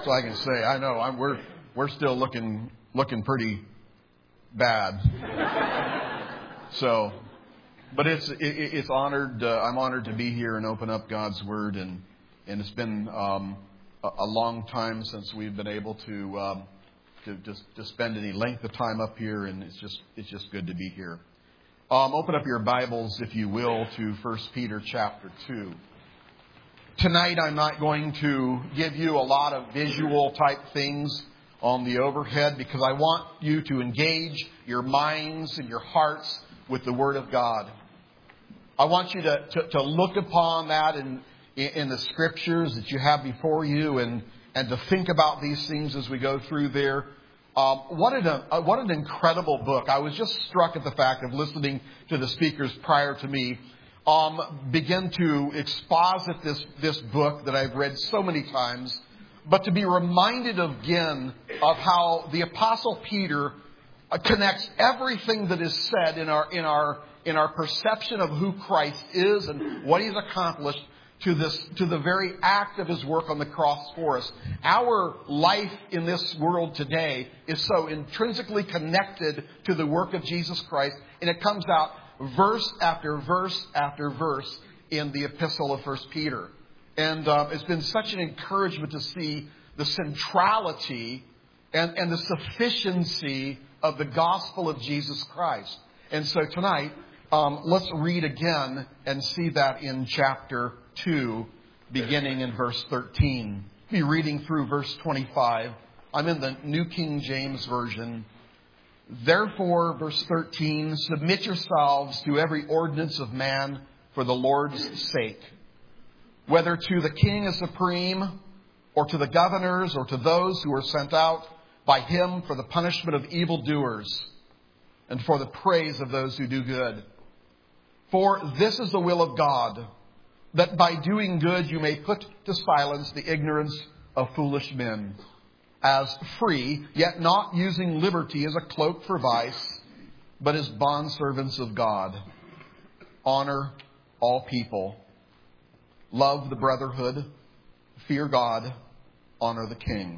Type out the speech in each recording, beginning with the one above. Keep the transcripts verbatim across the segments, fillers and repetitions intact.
So I can say, I know I'm, we're we're still looking looking pretty bad. So, but it's it, it's honored. Uh, I'm honored to be here and open up God's Word, and and it's been um, a, a long time since we've been able to um, to just to spend any length of time up here, and it's just it's just good to be here. Um, open up your Bibles, if you will, to First Peter chapter two. Tonight I'm not going to give you a lot of visual type things on the overhead because I want you to engage your minds and your hearts with the Word of God. I want you to, to, to look upon that in, in the Scriptures that you have before you and, and to think about these things as we go through there. Um, what, an, uh, what an incredible book. I was just struck at the fact of listening to the speakers prior to me um, begin to exposit this, this book that I've read so many times, but to be reminded again of how the Apostle Peter connects everything that is said in our, in our, in our perception of who Christ is and what He's accomplished to this, to the very act of His work on the cross for us. Our life in this world today is so intrinsically connected to the work of Jesus Christ, and it comes out verse after verse after verse in the epistle of First Peter. And uh, it's been such an encouragement to see the centrality and, and the sufficiency of the gospel of Jesus Christ. And so tonight, um, let's read again and see that in chapter two, beginning in verse thirteen. I'll be reading through verse twenty-five. I'm in the New King James Version. Therefore, verse thirteen, submit yourselves to every ordinance of man for the Lord's sake, whether to the king as supreme, or to the governors, or to those who are sent out by him for the punishment of evildoers, and for the praise of those who do good. For this is the will of God, that by doing good you may put to silence the ignorance of foolish men, as free, yet not using liberty as a cloak for vice, but as bondservants of God. Honor all people. Love the brotherhood. Fear God. Honor the king.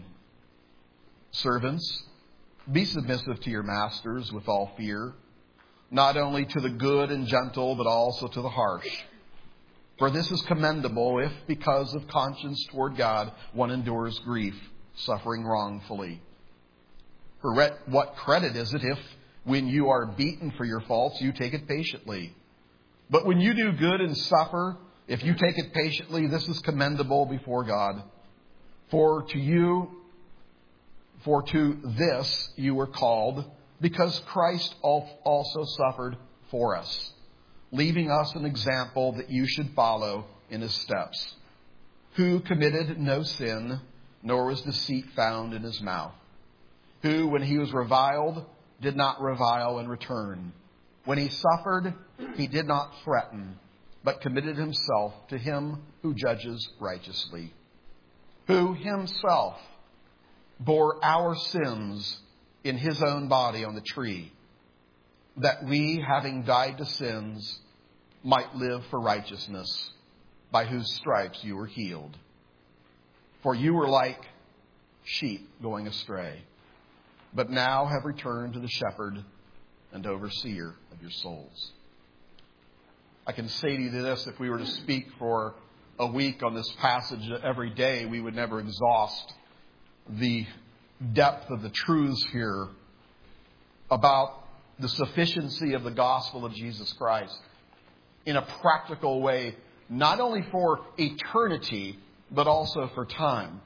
Servants, be submissive to your masters with all fear, not only to the good and gentle, but also to the harsh. For this is commendable if, because of conscience toward God, one endures grief, suffering wrongfully. For what credit is it if, when you are beaten for your faults, you take it patiently? But when you do good and suffer, if you take it patiently, this is commendable before God. For to you, for to this you were called, because Christ also suffered for us, leaving us an example that you should follow in His steps, who committed no sin, nor was deceit found in His mouth, who, when He was reviled, did not revile in return. When He suffered, He did not threaten, but committed Himself to Him who judges righteously, who Himself bore our sins in His own body on the tree, that we, having died to sins, might live for righteousness, by whose stripes you were healed. For you were like sheep going astray, but now have returned to the shepherd and overseer of your souls. I can say to you this, if we were to speak for a week on this passage every day, we would never exhaust the depth of the truths here about the sufficiency of the gospel of Jesus Christ in a practical way, not only for eternity, but also for time.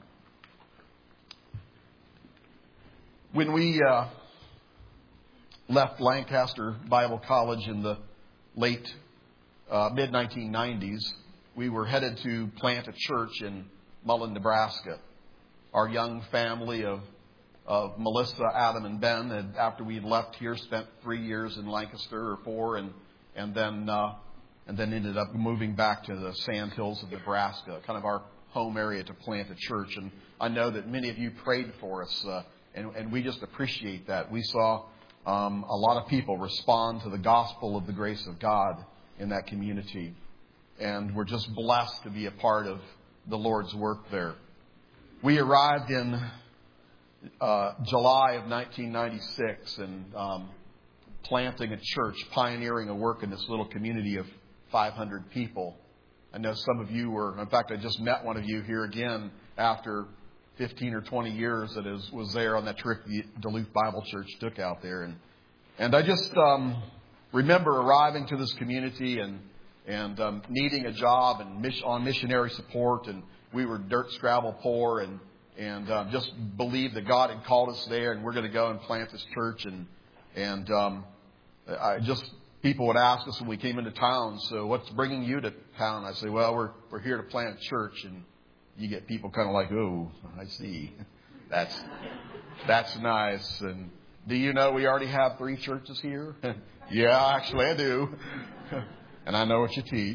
When we uh, left Lancaster Bible College in the late uh, mid nineteen nineties, we were headed to plant a church in Mullen, Nebraska. Our young family of of Melissa, Adam, and Ben had, after we left here, spent three years in Lancaster or four, and and then uh, and then ended up moving back to the Sand Hills of Nebraska, kind of our home area, to plant a church. And I know that many of you prayed for us, uh, and, and we just appreciate that. We saw um, a lot of people respond to the gospel of the grace of God in that community, and we're just blessed to be a part of the Lord's work there. We arrived in uh, July of nineteen ninety-six and um, planting a church, pioneering a work in this little community of five hundred people. I know some of you were, in fact, I just met one of you here again after fifteen or twenty years that is, was there on that trip the Duluth Bible Church took out there. And and I just um, remember arriving to this community and and um, needing a job and mission, on missionary support. And we were dirt scrabble poor and, and um, just believed that God had called us there and we're going to go and plant this church. And, and um, I just... People would ask us when we came into town, so what's bringing you to town? I say, well, we're we're here to plant a church. And you get people kind of like, oh, I see. That's that's nice. And do you know we already have three churches here? Yeah, actually I do. And I know what you teach.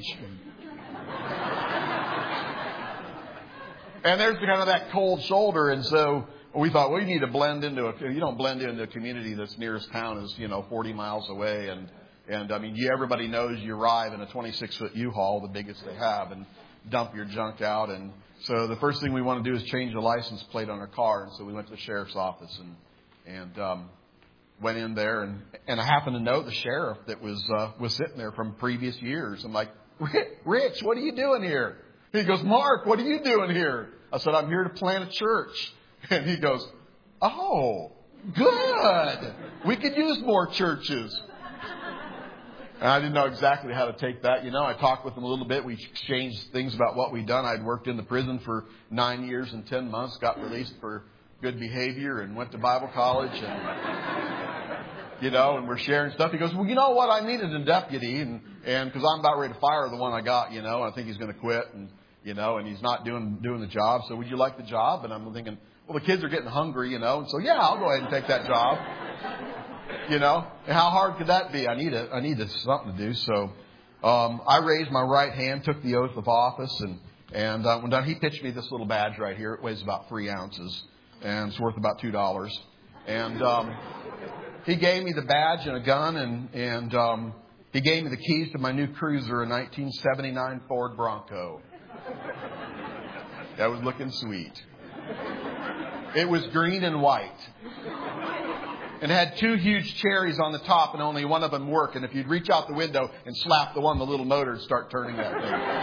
And there's kind of that cold shoulder. And so we thought, well, you need to blend into a, you don't blend into a community that's nearest town is, you know, forty miles away. And And, I mean, you, everybody knows you arrive in a twenty-six foot U-Haul, the biggest they have, and dump your junk out. And so the first thing we want to do is change the license plate on our car. And so we went to the sheriff's office and and um, went in there. And, and I happened to know the sheriff that was uh, was sitting there from previous years. I'm like, Rich, what are you doing here? He goes, Mark, what are you doing here? I said, I'm here to plant a church. And he goes, oh, good. We could use more churches. And I didn't know exactly how to take that. You know, I talked with him a little bit. We exchanged things about what we'd done. I'd worked in the prison for nine years and ten months, got released for good behavior and went to Bible college. And, you know, and we're sharing stuff. He goes, well, you know what? I needed a deputy. And, and cause I'm about ready to fire the one I got, you know, I think he's going to quit and, you know, and he's not doing, doing the job. So would you like the job? And I'm thinking, well, the kids are getting hungry, you know, and so yeah, I'll go ahead and take that job. You know, and how hard could that be? I need a, I need a, something to do. So, um, I raised my right hand, took the oath of office, and, and, uh, when done, he pitched me this little badge right here. It weighs about three ounces and it's worth about two dollars. And, um, he gave me the badge and a gun and, and, um, he gave me the keys to my new cruiser, a nineteen seventy-nine Ford Bronco. That was looking sweet. It was green and white. And it had two huge cherries on the top and only one of them worked. And if you'd reach out the window and slap the one, the little motor would start turning that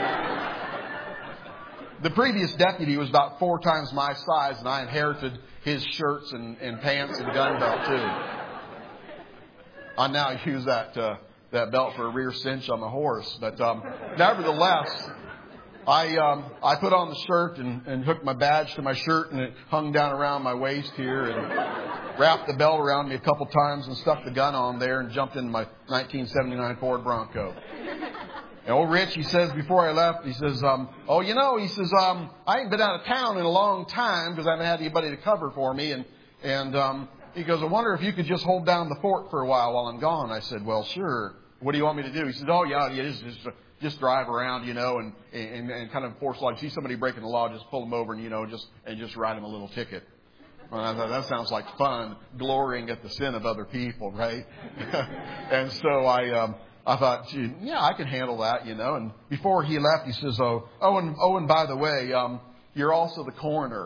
thing. The previous deputy was about four times my size and I inherited his shirts and, and pants and gun belt too. I now use that, uh, that belt for a rear cinch on the horse. But, um, nevertheless, I, um, I put on the shirt and, and hooked my badge to my shirt and it hung down around my waist here and wrapped the belt around me a couple times and stuck the gun on there and jumped into my nineteen seventy-nine Ford Bronco. And old Rich, he says, before I left, he says, um, oh, you know, he says, um, I ain't been out of town in a long time because I haven't had anybody to cover for me. And, and, um, he goes, I wonder if you could just hold down the fort for a while while I'm gone. I said, well, sure. What do you want me to do? He said, oh, yeah, it is just, just drive around, you know, and, and, and kind of enforce law. If you see somebody breaking the law, just pull them over and, you know, just, and just write them a little ticket. Well, I thought that sounds like fun, glorying at the sin of other people, right? And so I, um, I thought, gee, yeah, I can handle that, you know. And before he left, he says, oh, oh, and, oh, and by the way, um, you're also the coroner.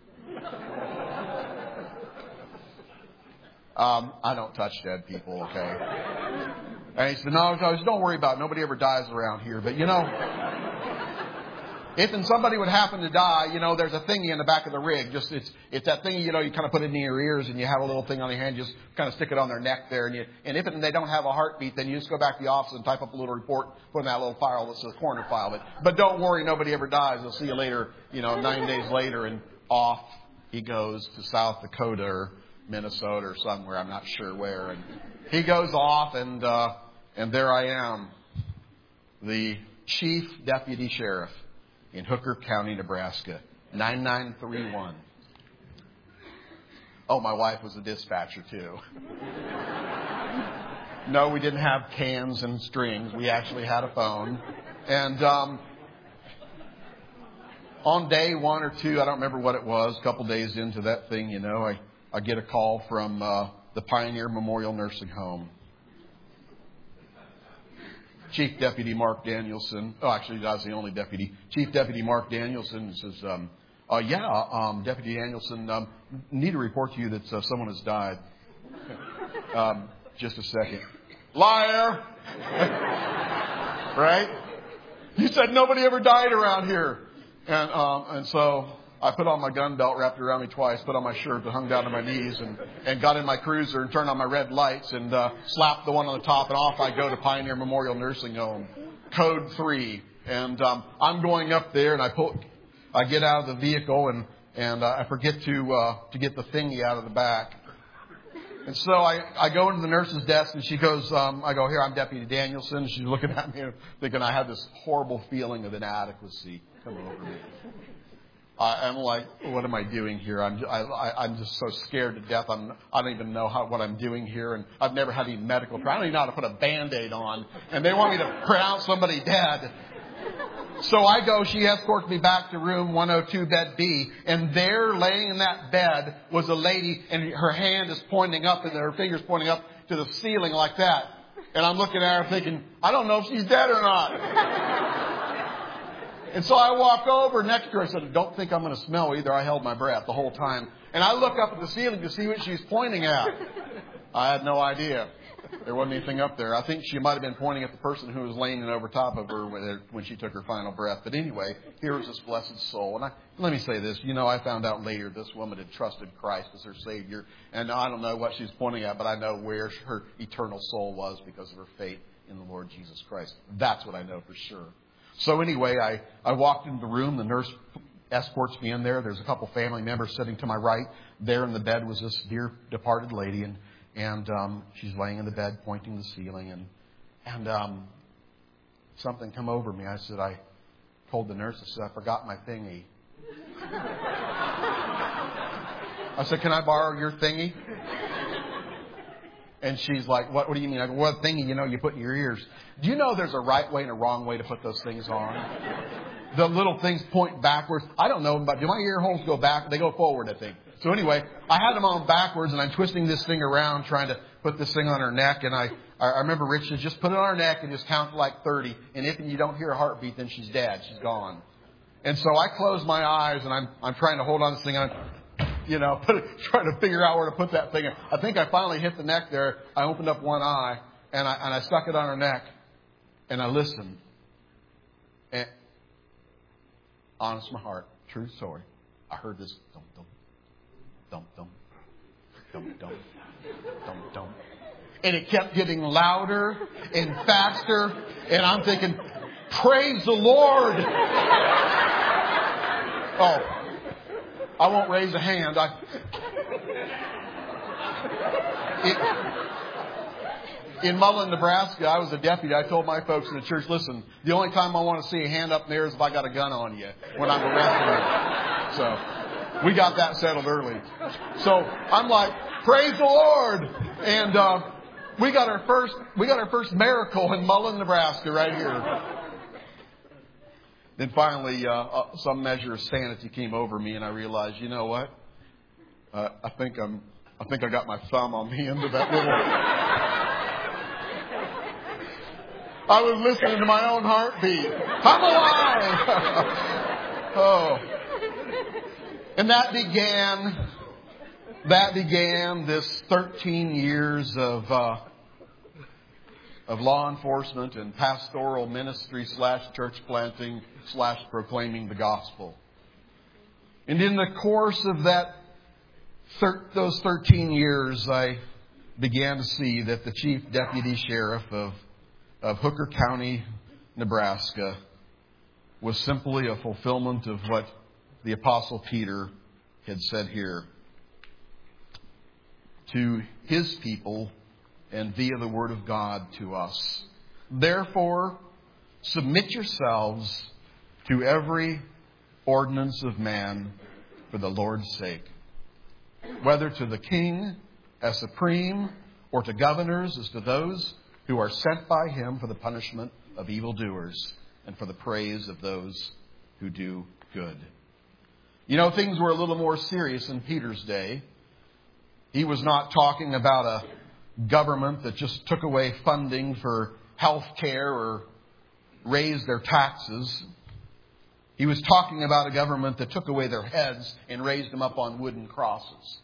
um, I don't touch dead people, okay? And he said, no, no, don't worry about it. Nobody ever dies around here. But, you know, if and somebody would happen to die, you know, there's a thingy in the back of the rig. Just it's it's that thingy, you know, you kind of put it in your ears and you have a little thing on your hand, just kind of stick it on their neck there. And you and if it, and they don't have a heartbeat, then you just go back to the office and type up a little report, put in that little file that says coroner file. But but don't worry, nobody ever dies. They'll see you later, you know, nine days later, and off he goes to South Dakota or Minnesota or somewhere. I'm not sure where. And he goes off, and uh, and there I am, the chief deputy sheriff in Hooker County, Nebraska, nine nine three one. Oh, my wife was a dispatcher, too. No, we didn't have cans and strings. We actually had a phone. And um, on day one or two, I don't remember what it was, a couple days into that thing, you know, I, I get a call from uh, the Pioneer Memorial Nursing Home. Chief Deputy Mark Danielson. Oh, actually, I was the only deputy. Chief Deputy Mark Danielson says, um, Uh, yeah, um, Deputy Danielson, um, need to report to you that uh, someone has died. um, just a second. Liar! Right? You said nobody ever died around here. And um, and so I put on my gun belt, wrapped it around me twice, put on my shirt that hung down to my knees, and, and got in my cruiser and turned on my red lights and uh, slapped the one on the top, and off I go to Pioneer Memorial Nursing Home. Code three. And um, I'm going up there, and I pull, I get out of the vehicle, and, and uh, I forget to uh, to get the thingy out of the back. And so I, I go into the nurse's desk, and she goes, um, I go, here, I'm Deputy Danielson. She's looking at me, thinking I have this horrible feeling of inadequacy come over me. I, I'm like, what am I doing here? I'm, I, I, I'm just so scared to death. I'm, I don't even know how, what I'm doing here. And I've never had any medical training. I don't even know how to put a Band-Aid on. And they want me to pronounce somebody dead. So I go, she escorts me back to room one oh two, bed B. And there, laying in that bed, was a lady, and her hand is pointing up, and her finger's pointing up to the ceiling like that. And I'm looking at her thinking, I don't know if she's dead or not. And so I walk over next to her. I said, don't think I'm going to smell either. I held my breath the whole time. And I look up at the ceiling to see what she's pointing at. I had no idea. There wasn't anything up there. I think she might have been pointing at the person who was laying over top of her when she took her final breath. But anyway, here was this blessed soul. And I, let me say this. You know, I found out later this woman had trusted Christ as her Savior. And I don't know what she's pointing at, but I know where her eternal soul was because of her faith in the Lord Jesus Christ. That's what I know for sure. So anyway, I, I walked into the room. The nurse escorts me in there. There's a couple family members sitting to my right. There in the bed was this dear departed lady, and and um, she's laying in the bed, pointing to the ceiling, and and um, something come over me. I said, I told the nurse, I said, I forgot my thingy. I said, can I borrow your thingy? And she's like, what, what do you mean? I go, what thingy, you know, you put in your ears. Do you know there's a right way and a wrong way to put those things on? The little things point backwards. I don't know, but do my ear holes go back? They go forward, I think. So anyway, I had them on backwards, and I'm twisting this thing around, trying to put this thing on her neck. And I, I remember Rich said, just put it on her neck and just count to like thirty. And if you don't hear a heartbeat, then she's dead. She's gone. And so I close my eyes, and I'm I'm trying to hold on to this thing. I'm, You know, put it, trying to figure out where to put that thing. I think I finally hit the neck there. I opened up one eye, and I and I stuck it on her neck, and I listened. And honest my heart, true story, I heard this dum dum, dum dum, dum dum, dum dum, and it kept getting louder and faster. And I'm thinking, praise the Lord. Oh. I won't raise a hand. I, it, in Mullen, Nebraska, I was a deputy. I told my folks in the church, listen, the only time I want to see a hand up there is if I got a gun on you when I'm arresting you. So we got that settled early. So I'm like, praise the Lord. And uh, we got our first we got our first miracle in Mullen, Nebraska right here. Then finally, uh, uh, some measure of sanity came over me, and I realized, you know what? Uh, I think I'm. I think I got my thumb on the end of that little. I was listening to my own heartbeat. I'm alive. Oh, and that began. That began this thirteen years of. Uh, of law enforcement and pastoral ministry slash church planting slash proclaiming the gospel. And in the course of that thir- those thirteen years, I began to see that the chief deputy sheriff of, of Hooker County, Nebraska, was simply a fulfillment of what the Apostle Peter had said here. To his people, and via the Word of God to us. Therefore, submit yourselves to every ordinance of man for the Lord's sake, whether to the king as supreme, or to governors as to those who are sent by him for the punishment of evildoers and for the praise of those who do good. You know, things were a little more serious in Peter's day. He was not talking about a government that just took away funding for health care or raised their taxes. He was talking about a government that took away their heads and raised them up on wooden crosses.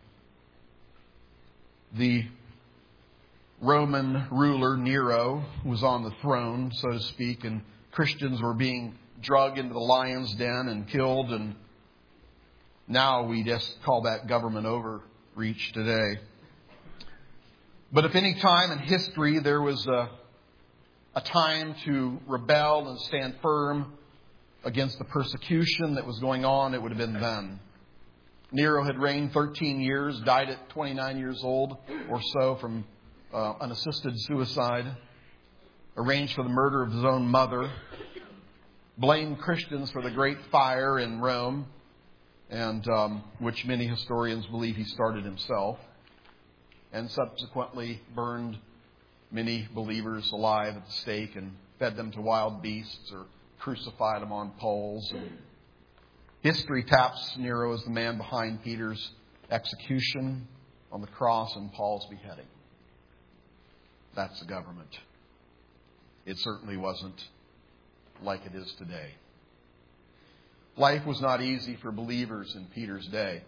The Roman ruler, Nero, was on the throne, so to speak, and Christians were being dragged into the lion's den and killed, and now we just call that government overreach today. But if any time in history there was a, a time to rebel and stand firm against the persecution that was going on, it would have been then. Nero had reigned thirteen years, died at twenty-nine years old or so from uh, an assisted suicide, arranged for the murder of his own mother, blamed Christians for the great fire in Rome, and um, which many historians believe he started himself, and subsequently burned many believers alive at the stake and fed them to wild beasts or crucified them on poles. And history taps Nero as the man behind Peter's execution on the cross and Paul's beheading. That's the government. It certainly wasn't like it is today. Life was not easy for believers in Peter's day.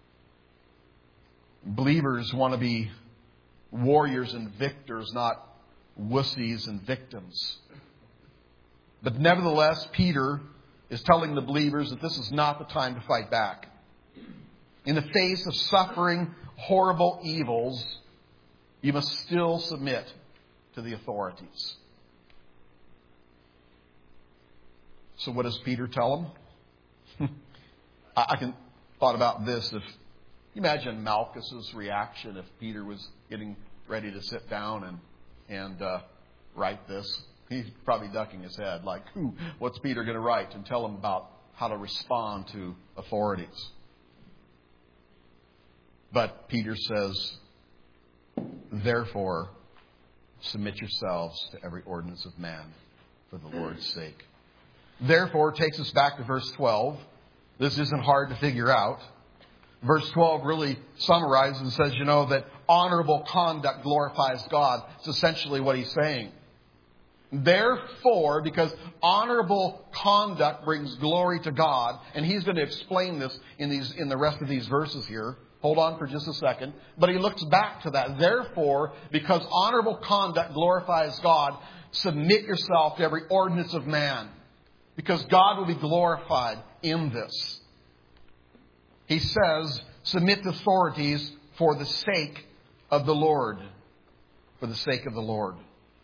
Believers want to be warriors and victors, not wussies and victims. But nevertheless, Peter is telling the believers that this is not the time to fight back. In the face of suffering horrible evils, you must still submit to the authorities. So what does Peter tell them? I can thought about this. If you imagine Malchus's reaction if Peter was getting ready to sit down and and uh, write this. He's probably ducking his head like, "Who? What's Peter going to write?" and tell him about how to respond to authorities. But Peter says, "Therefore, submit yourselves to every ordinance of man for the Lord's sake." Therefore takes us back to verse twelve. This isn't hard to figure out. Verse twelve really summarizes and says, you know, that honorable conduct glorifies God. It's essentially what he's saying. Therefore, because honorable conduct brings glory to God, and he's going to explain this in these in the rest of these verses here. Hold on for just a second. But he looks back to that. Therefore, because honorable conduct glorifies God, submit yourself to every ordinance of man. Because God will be glorified in this. He says, submit to authorities for the sake of the Lord. For the sake of the Lord.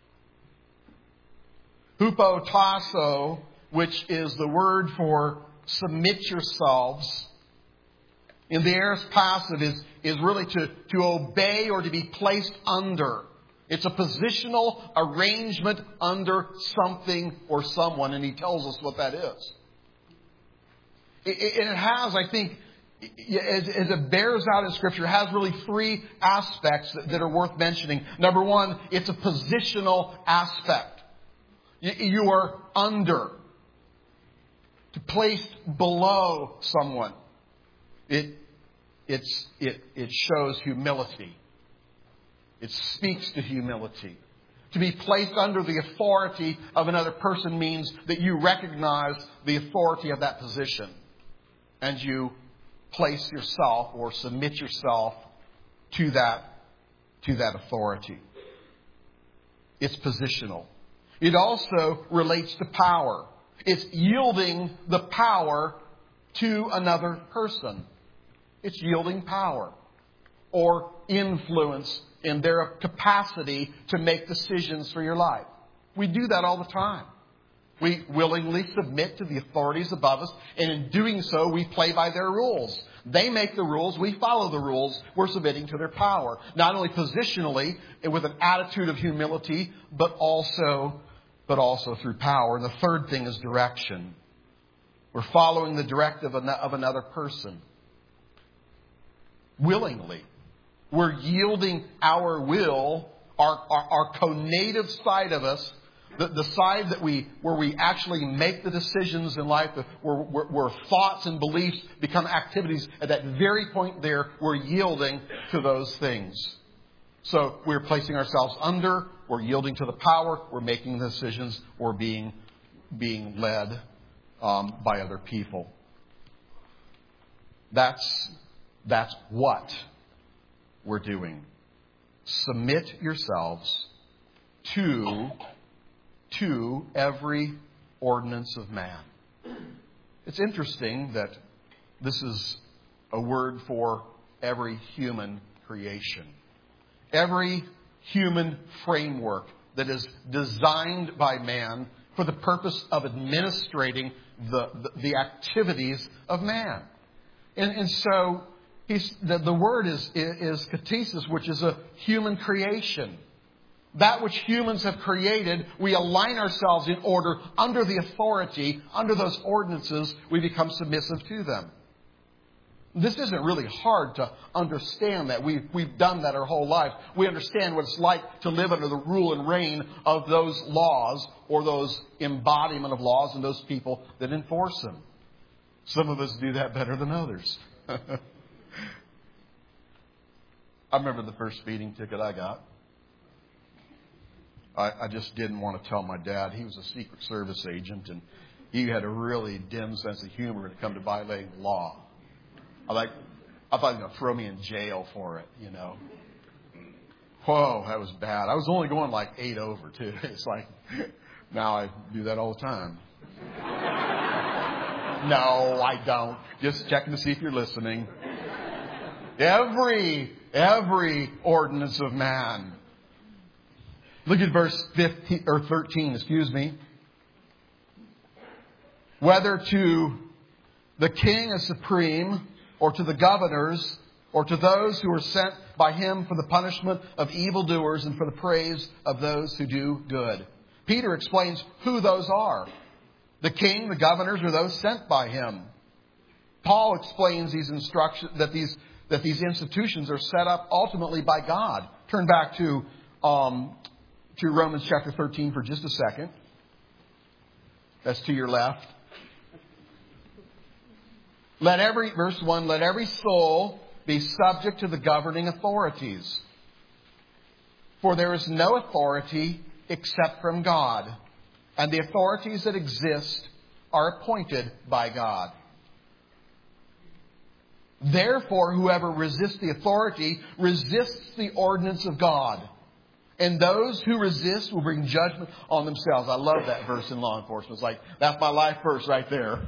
Hupotasso, which is the word for submit yourselves, in the aorist passive is, is really to, to obey or to be placed under. It's a positional arrangement under something or someone, and he tells us what that is. It, it, it has, I think, as, as it bears out in Scripture, it has really three aspects that, that are worth mentioning. Number one, it's a positional aspect. You, you are under, to placed below someone. It, it's, it, it shows humility. It speaks to humility. To be placed under the authority of another person means that you recognize the authority of that position. And you place yourself or submit yourself to that, to that authority. It's positional. It also relates to power. It's yielding the power to another person. It's yielding power or influence in their capacity to make decisions for your life. We do that all the time. We willingly submit to the authorities above us, and in doing so, we play by their rules. They make the rules, we follow the rules, we're submitting to their power. Not only positionally, with an attitude of humility, but also, but also through power. And the third thing is direction. We're following the directive of another person. Willingly. We're yielding our will, our, our, our co-native side of us, the, the side that we, where we actually make the decisions in life, where, where, where thoughts and beliefs become activities. At that very point there, we're yielding to those things. So we're placing ourselves under, we're yielding to the power, we're making the decisions, we're being, being led um, by other people. That's, that's what we're doing. Submit yourselves to, to every ordinance of man. It's interesting that this is a word for every human creation. Every human framework that is designed by man for the purpose of administrating the, the, the activities of man. And, and so he's, the, the word is, is katesis, which is a human creation. That which humans have created, we align ourselves in order under the authority, under those ordinances, we become submissive to them. This isn't really hard to understand that. We've, we've done that our whole life. We understand what it's like to live under the rule and reign of those laws or those embodiment of laws and those people that enforce them. Some of us do that better than others. I remember the first speeding ticket I got. I, I just didn't want to tell my dad. He was a Secret Service agent, and he had a really dim sense of humor when it come to violating the law. I like, I thought he was going to throw me in jail for it, you know. Whoa, that was bad. I was only going like eight over, too. It's like, now I do that all the time. No, I don't. Just checking to see if you're listening. Every, every ordinance of man. Look at verse fifteen or thirteen, excuse me. Whether to the king as supreme, or to the governors, or to those who are sent by him for the punishment of evildoers and for the praise of those who do good. Peter explains who those are. The king, the governors, or those sent by him. Paul explains these instructions that these that these institutions are set up ultimately by God. Turn back to um, to Romans chapter thirteen for just a second. That's to your left. Let every, verse one, let every soul be subject to the governing authorities. For there is no authority except from God. And the authorities that exist are appointed by God. Therefore, whoever resists the authority resists the ordinance of God. And those who resist will bring judgment on themselves. I love that verse in law enforcement. It's like, that's my life verse right there.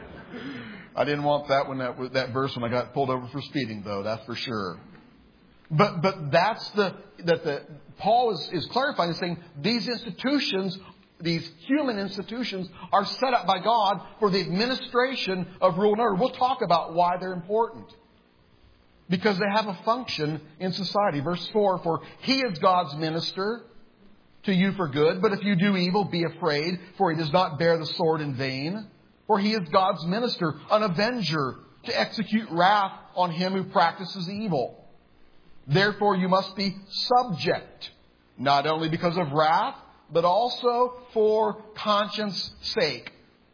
I didn't want that when that that verse when I got pulled over for speeding, though. That's for sure. But but that's the that the Paul is, is clarifying and saying these institutions, these human institutions, are set up by God for the administration of rule and order. We'll talk about why they're important. Because they have a function in society. Verse four, for he is God's minister to you for good. But if you do evil, be afraid, for he does not bear the sword in vain. For he is God's minister, an avenger, to execute wrath on him who practices evil. Therefore you must be subject, not only because of wrath, but also for conscience sake.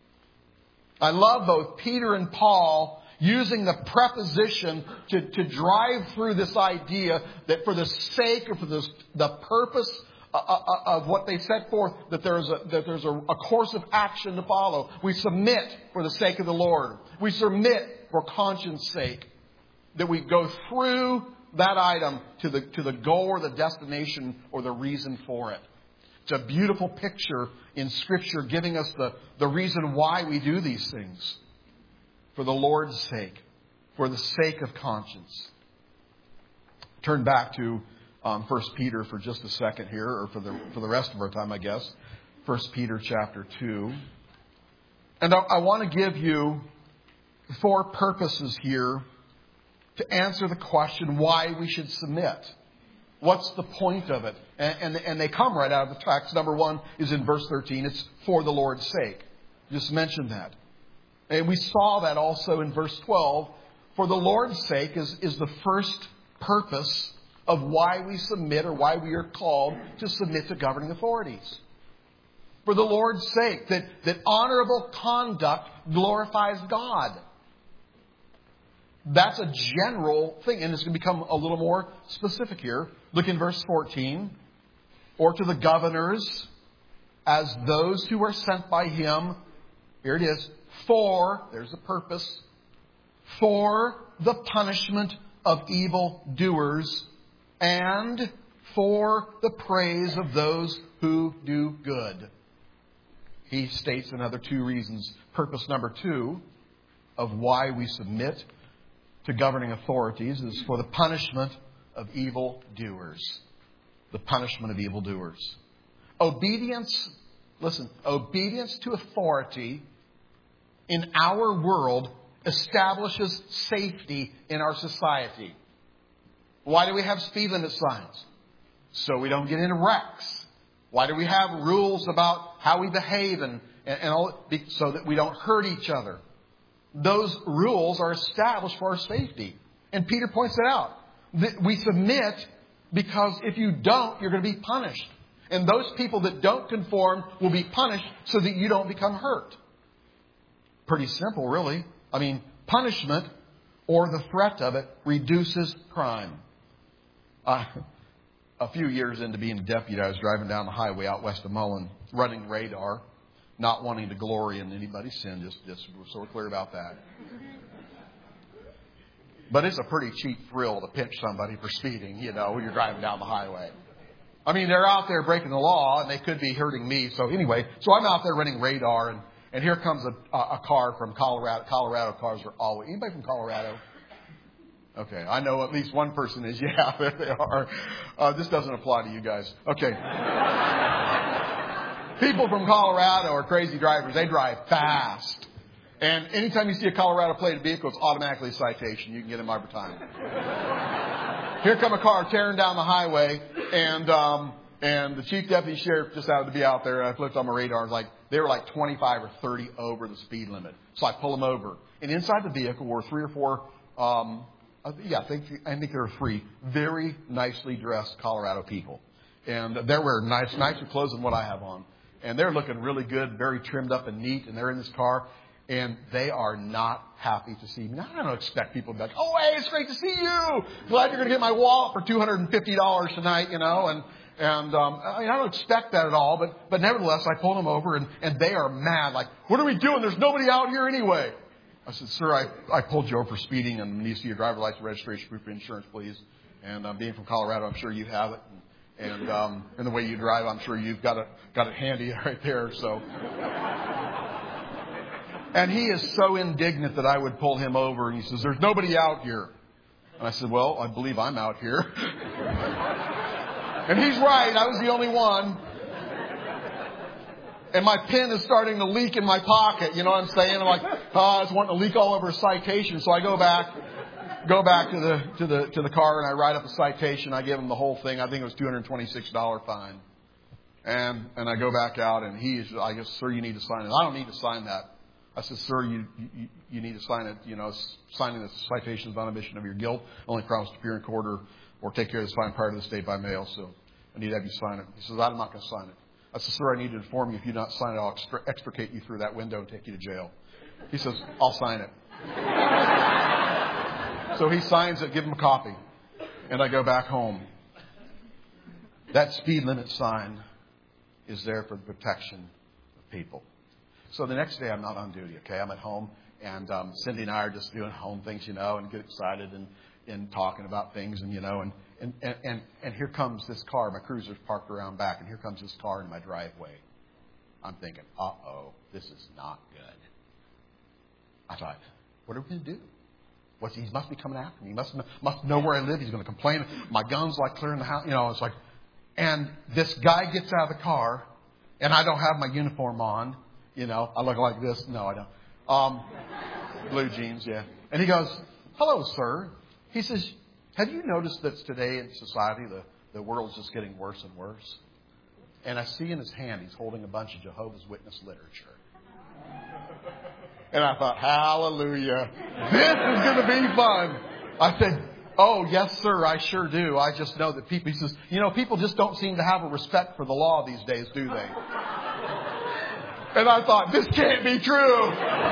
I love both Peter and Paul using the preposition to, to drive through this idea that for the sake or for the, the purpose of what they set forth, that there's a that there's a, a course of action to follow. We submit for the sake of the Lord. We submit for conscience sake. That we go through that item to the to the goal or the destination or the reason for it. It's a beautiful picture in Scripture giving us the, the reason why we do these things. For the Lord's sake. For the sake of conscience. Turn back to Um, First Peter for just a second here, or for the for the rest of our time, I guess. First Peter chapter two. And I, I want to give you four purposes here to answer the question why we should submit. What's the point of it? And, and, and they come right out of the text. Number one is in verse thirteen. It's for the Lord's sake. Just mentioned that. And we saw that also in verse twelve. For the Lord's sake is, is the first purpose of why we submit or why we are called to submit to governing authorities. For the Lord's sake, that, that honorable conduct glorifies God. That's a general thing, and it's going to become a little more specific here. Look in verse fourteen. Or to the governors, as those who are sent by him, here it is, for, there's the purpose, for the punishment of evil doers and for the praise of those who do good. He states another two reasons. Purpose number two of why we submit to governing authorities is for the punishment of evil doers. The punishment of evil doers. Obedience, listen, obedience to authority in our world establishes safety in our society. Why do we have speed limit signs? So we don't get into wrecks. Why do we have rules about how we behave and, and, and all, so that we don't hurt each other? Those rules are established for our safety. And Peter points it out. That we submit because if you don't, you're going to be punished. And those people that don't conform will be punished so that you don't become hurt. Pretty simple, really. I mean, punishment or the threat of it reduces crime. Uh, a few years into being a deputy, I was driving down the highway out west of Mullen, running radar, not wanting to glory in anybody's sin, just, just so we're clear about that. But it's a pretty cheap thrill to pinch somebody for speeding, you know, when you're driving down the highway. I mean, they're out there breaking the law, and they could be hurting me. So anyway, so I'm out there running radar, and, and here comes a, a car from Colorado. Colorado cars are always... Anybody from Colorado? Okay, I know at least one person is. Yeah, there they are. Uh, this doesn't apply to you guys. Okay. People from Colorado are crazy drivers. They drive fast. And anytime you see a Colorado plated vehicle, it's automatically a citation. You can get them every time. Here come a car tearing down the highway, and um, and the chief deputy sheriff just happened to be out there. And I flipped on my radar. I was like, they were like twenty-five or thirty over the speed limit. So I pull them over. And inside the vehicle were three or four... Um, Uh, yeah, I think, I think there are three very nicely dressed Colorado people. And they're wearing nice, nicer clothes than what I have on. And they're looking really good, very trimmed up and neat. And they're in this car. And they are not happy to see me. Now, I don't expect people to be like, oh, hey, it's great to see you. Glad you're going to get my wallet for two hundred fifty dollars tonight, you know. And and um, I, mean, I don't expect that at all. But, but nevertheless, I pulled them over. And, and they are mad. Like, what are we doing? There's nobody out here anyway. I said, sir, I, I pulled you over for speeding, and I need to see your driver's license, registration, proof of insurance, please. And um, being from Colorado, I'm sure you have it. And, and, um, and the way you drive, I'm sure you've got it, got it handy right there. So, and he is so indignant that I would pull him over, and he says, there's nobody out here. And I said, well, I believe I'm out here. And he's right. I was the only one. And my pen is starting to leak in my pocket. You know what I'm saying? I'm like, oh, it's wanting to leak all over a citation. So I go back, go back to the to the to the car, and I write up a citation. I give him the whole thing. I think it was two hundred twenty-six dollars fine. And and I go back out, and he's, I guess, sir, you need to sign it. I don't need to sign that. I said, sir, you you, you need to sign it. You know, signing the citation is not a mission of your guilt. Only promise to appear in court or, or take care of this fine prior to this date by mail. So I need to have you sign it. He says, I'm not going to sign it. I said, sir, I need to inform you if you do not sign it, I'll extricate you through that window and take you to jail. He says, I'll sign it. So he signs it, give him a copy. And I go back home. That speed limit sign is there for the protection of people. So the next day I'm not on duty, okay? I'm at home, and um, Cindy and I are just doing home things, you know, and get excited and, and talking about things, and, you know, and And, and, and, and here comes this car. My cruiser's parked around back, and here comes this car in my driveway. I'm thinking, uh-oh, this is not good. I thought, what are we going to do? What's, he must be coming after me. He must, must know where I live. He's going to complain. My gun's like clearing the house. You know, it's like, and this guy gets out of the car, and I don't have my uniform on. You know, I look like this. No, I don't. Um, blue jeans, yeah. And he goes, hello, sir. He says, have you noticed that today in society, the, the world's just getting worse and worse? And I see in his hand, he's holding a bunch of Jehovah's Witness literature. And I thought, hallelujah, this is going to be fun. I said, oh, yes, sir, I sure do. I just know that people, he says, you know, people just don't seem to have a respect for the law these days, do they? And I thought, this can't be true.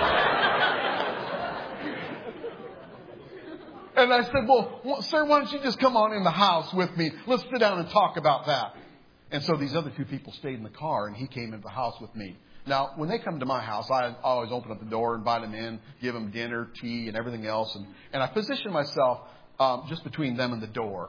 And I said, well, sir, why don't you just come on in the house with me? Let's sit down and talk about that. And so these other two people stayed in the car, and he came into the house with me. Now, when they come to my house, I always open up the door, invite them in, give them dinner, tea, and everything else. And, and I position myself um, just between them and the door.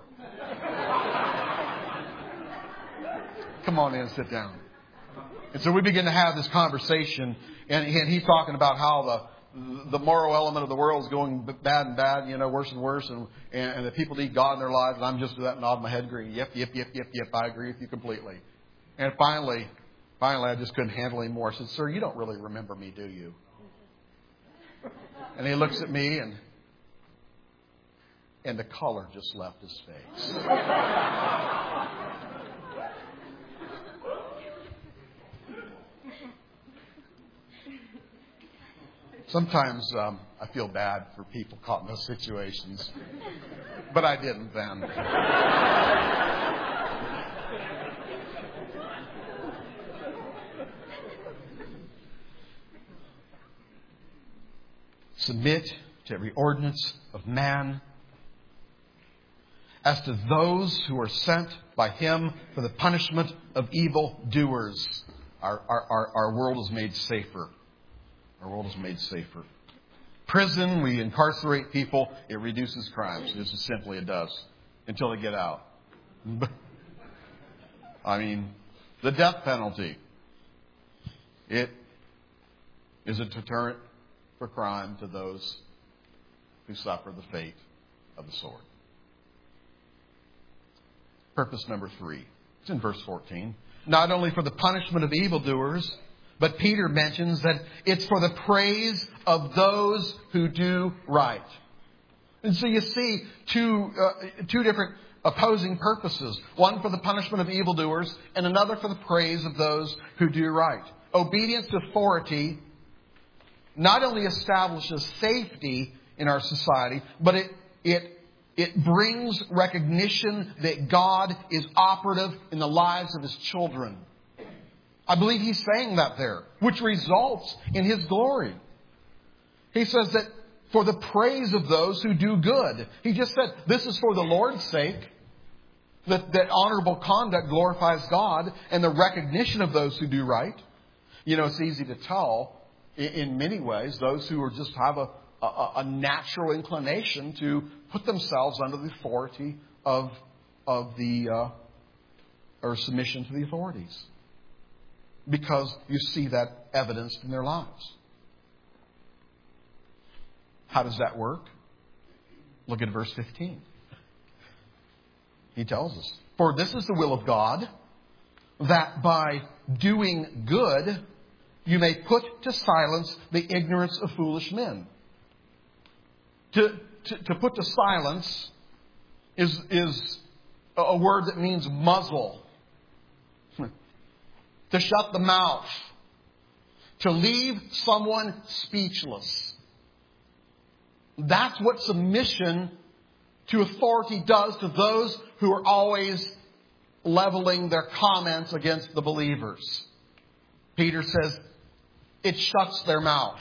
Come on in and sit down. And so we begin to have this conversation, and, and he's talking about how the the moral element of the world is going bad and bad, you know, worse and worse, and, and, and that people need God in their lives. And I'm just that nodding my head, agreeing, yep, yep, yep, yep, yep, I agree with you completely. And finally, finally, I just couldn't handle anymore. I said, "Sir, you don't really remember me, do you?" And he looks at me, and and the color just left his face. Sometimes um, I feel bad for people caught in those situations, but I didn't then. Submit to every ordinance of man as to those who are sent by him for the punishment of evil doers. Our, our, our, our world is made safer. Our world is made safer. Prison, we incarcerate people. It reduces crimes. Just as simply it does. Until they get out. I mean, the death penalty. It is a deterrent for crime to those who suffer the fate of the sword. Purpose number three. It's in verse fourteen. Not only for the punishment of evildoers, but Peter mentions that it's for the praise of those who do right. And so you see two, uh, two different opposing purposes. One for the punishment of evildoers and another for the praise of those who do right. Obedience to authority not only establishes safety in our society, but it, it, it brings recognition that God is operative in the lives of His children. I believe he's saying that there, which results in his glory. He says that for the praise of those who do good. He just said, this is for the Lord's sake, that, that honorable conduct glorifies God, and the recognition of those who do right. You know, it's easy to tell, in, in many ways, those who are just have a, a, a natural inclination to put themselves under the authority of, of the, uh, or submission to the authorities. Because you see that evidenced in their lives. How does that work? Look at verse fifteen. He tells us, for this is the will of God, that by doing good you may put to silence the ignorance of foolish men. To, to, to put to silence is, is a word that means muzzle. To shut the mouth. To leave someone speechless. That's what submission to authority does to those who are always leveling their comments against the believers. Peter says it shuts their mouth.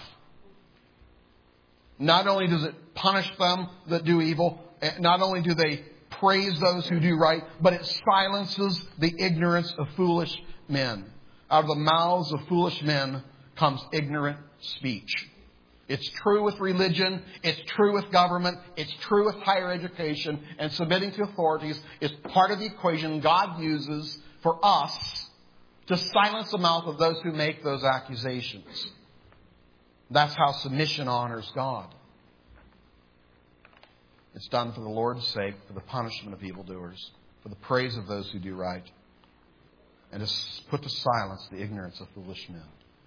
Not only does it punish them that do evil, not only do they praise those who do right, but it silences the ignorance of foolish men. Out of the mouths of foolish men comes ignorant speech. It's true with religion. It's true with government. It's true with higher education. And submitting to authorities is part of the equation God uses for us to silence the mouth of those who make those accusations. That's how submission honors God. It's done for the Lord's sake, for the punishment of evildoers, for the praise of those who do right, and to put to silence the ignorance of foolish men.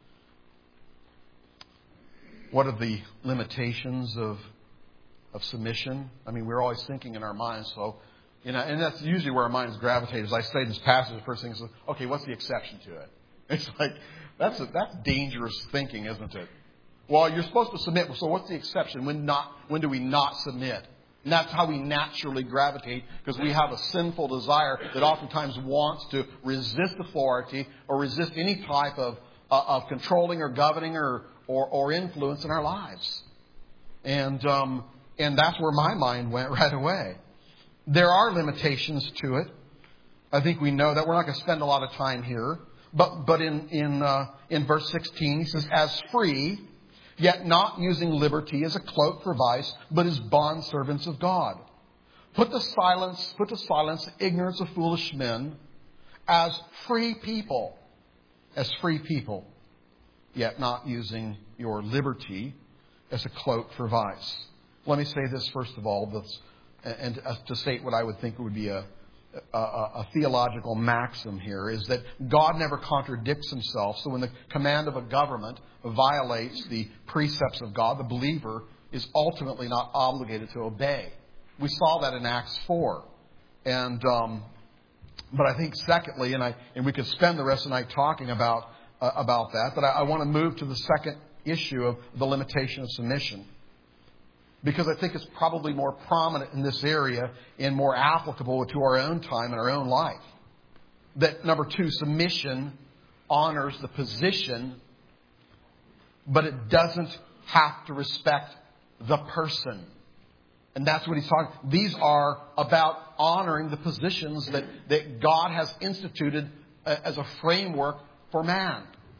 What are the limitations of of submission? I mean, we're always thinking in our minds, so, you know, and that's usually where our minds gravitate. As I say this passage, the first thing is, okay, what's the exception to it? It's like, that's a, that's dangerous thinking, isn't it? Well, you're supposed to submit, so what's the exception? When not? When do we not submit? And that's how we naturally gravitate, because we have a sinful desire that oftentimes wants to resist authority or resist any type of uh, of controlling or governing or, or, or influence in our lives. And um, and that's where my mind went right away. There are limitations to it. I think we know that. We're not going to spend a lot of time here. But but in in uh, in verse sixteen, he says, "As free, yet not using liberty as a cloak for vice, but as bondservants of God. Put to silence, put to silence the ignorance of foolish men, as free people, as free people, yet not using your liberty as a cloak for vice." Let me say this first of all, this, and to state what I would think would be a, a, a theological maxim here, is that God never contradicts himself. So when the command of a government violates the precepts of God, the believer is ultimately not obligated to obey. We saw that in Acts four. And um, but I think secondly, and I and we could spend the rest of the night talking about uh, about that, but I, I want to move to the second issue of the limitation of submission, because I think it's probably more prominent in this area and more applicable to our own time and our own life. That, number two, submission honors the position, but it doesn't have to respect the person. And that's what he's talking. These are about honoring the positions that, that God has instituted as a framework for man.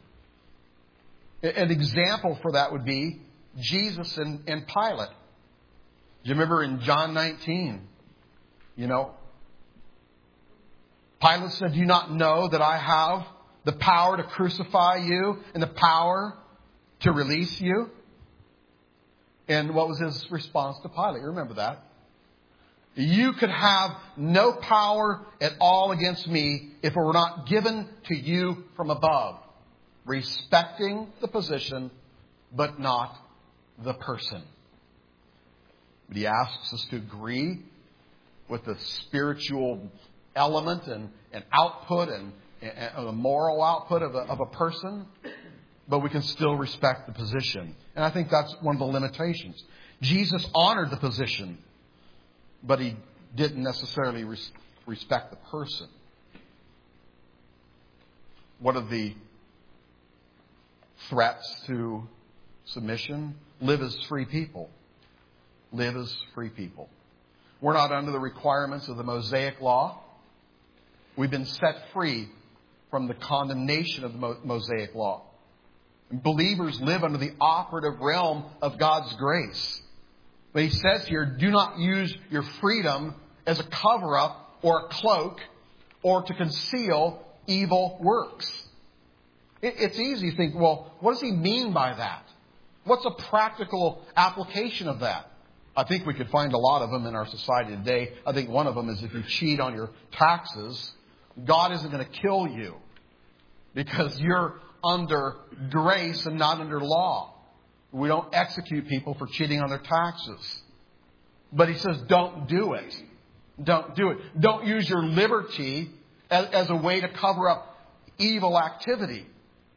An example for that would be Jesus and, and Pilate. Do you remember in John nineteen, you know, Pilate said, "Do you not know that I have the power to crucify you and the power to release you?" And what was his response to Pilate? You remember that? "You could have no power at all against me if it were not given to you from above." Respecting the position, but not the person. But he asks us to agree with the spiritual element and, and output and, and the moral output of a, of a person, but we can still respect the position. And I think that's one of the limitations. Jesus honored the position, but he didn't necessarily res- respect the person. What are the threats to submission? Live as free people. Live as free people. We're not under the requirements of the Mosaic Law. We've been set free from the condemnation of the Mosaic Law. And believers live under the operative realm of God's grace. But he says here, do not use your freedom as a cover-up or a cloak or to conceal evil works. It's easy to think, well, what does he mean by that? What's a practical application of that? I think we could find a lot of them in our society today. I think one of them is if you cheat on your taxes, God isn't going to kill you because you're under grace and not under law. We don't execute people for cheating on their taxes. But he says, don't do it. Don't do it. Don't use your liberty as, as a way to cover up evil activity.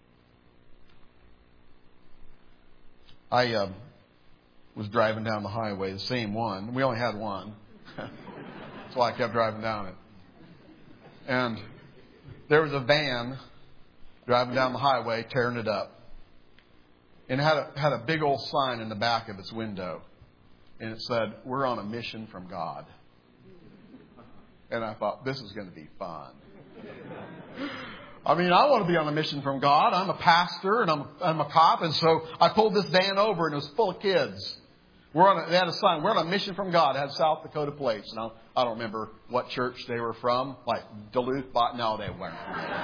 I uh, was driving down the highway, the same one. We only had one. That's why I kept driving down it. And there was a van driving down the highway, tearing it up. And it had a, had a big old sign in the back of its window. And it said, "We're on a mission from God." And I thought, this is going to be fun. I mean, I want to be on a mission from God. I'm a pastor and I'm, I'm a cop. And so I pulled this van over and it was full of kids. We're on a, they had a sign, "We're on a mission from God." It had South Dakota plates. Now, I don't remember what church they were from. Like Duluth, but no, they weren't.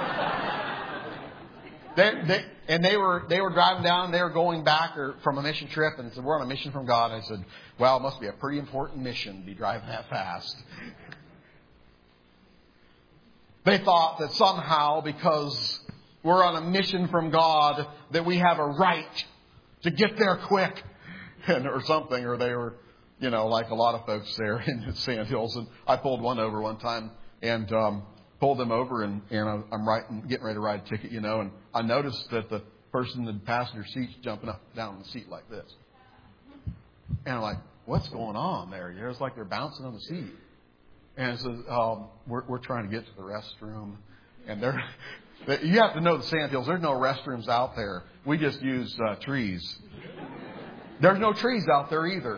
they, they, and they were they were driving down. They were going back or from a mission trip and said, "We're on a mission from God." And I said, "Well, it must be a pretty important mission to be driving that fast." They thought that somehow, because we're on a mission from God, that we have a right to get there quick, and or something. Or they were, you know, like a lot of folks there in the Sand Hills. And I pulled one over one time and um, pulled them over, and, and I'm writing, getting ready to write a ticket, you know. And I noticed that the person in the passenger seat's jumping up and down in the seat like this. And I'm like, what's going on there? You know, it's like they're bouncing on the seat. And it says, um, we're, we're trying to get to the restroom. And there, you have to know the Sand Hills. There's no restrooms out there. We just use uh, trees. There's no trees out there either.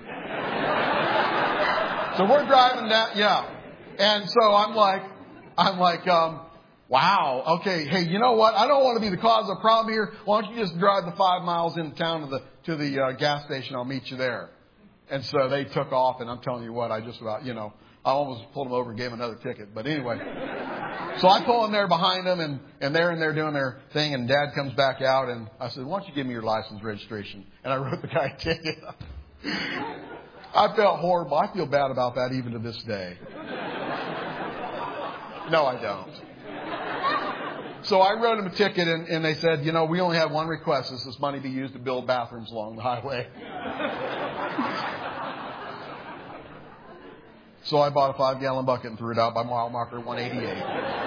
So we're driving that, yeah. And so I'm like, I'm like, um, Wow. Okay. Hey, you know what? I don't want to be the cause of a problem here. Why don't you just drive the five miles into town to the to the uh, gas station? I'll meet you there. And so they took off, and I'm telling you what, I just about, you know, I almost pulled them over and gave them another ticket. But anyway, so I pull in there behind them, and and they're in there doing their thing, and Dad comes back out, and I said, "Why don't you give me your license registration?" And I wrote the guy a ticket. I felt horrible. I feel bad about that even to this day. No, I don't. So I wrote him a ticket, and, and they said, you know, we only have one request. This is money be used to build bathrooms along the highway. So I bought a five-gallon bucket and threw it out by mile marker one eighty-eight.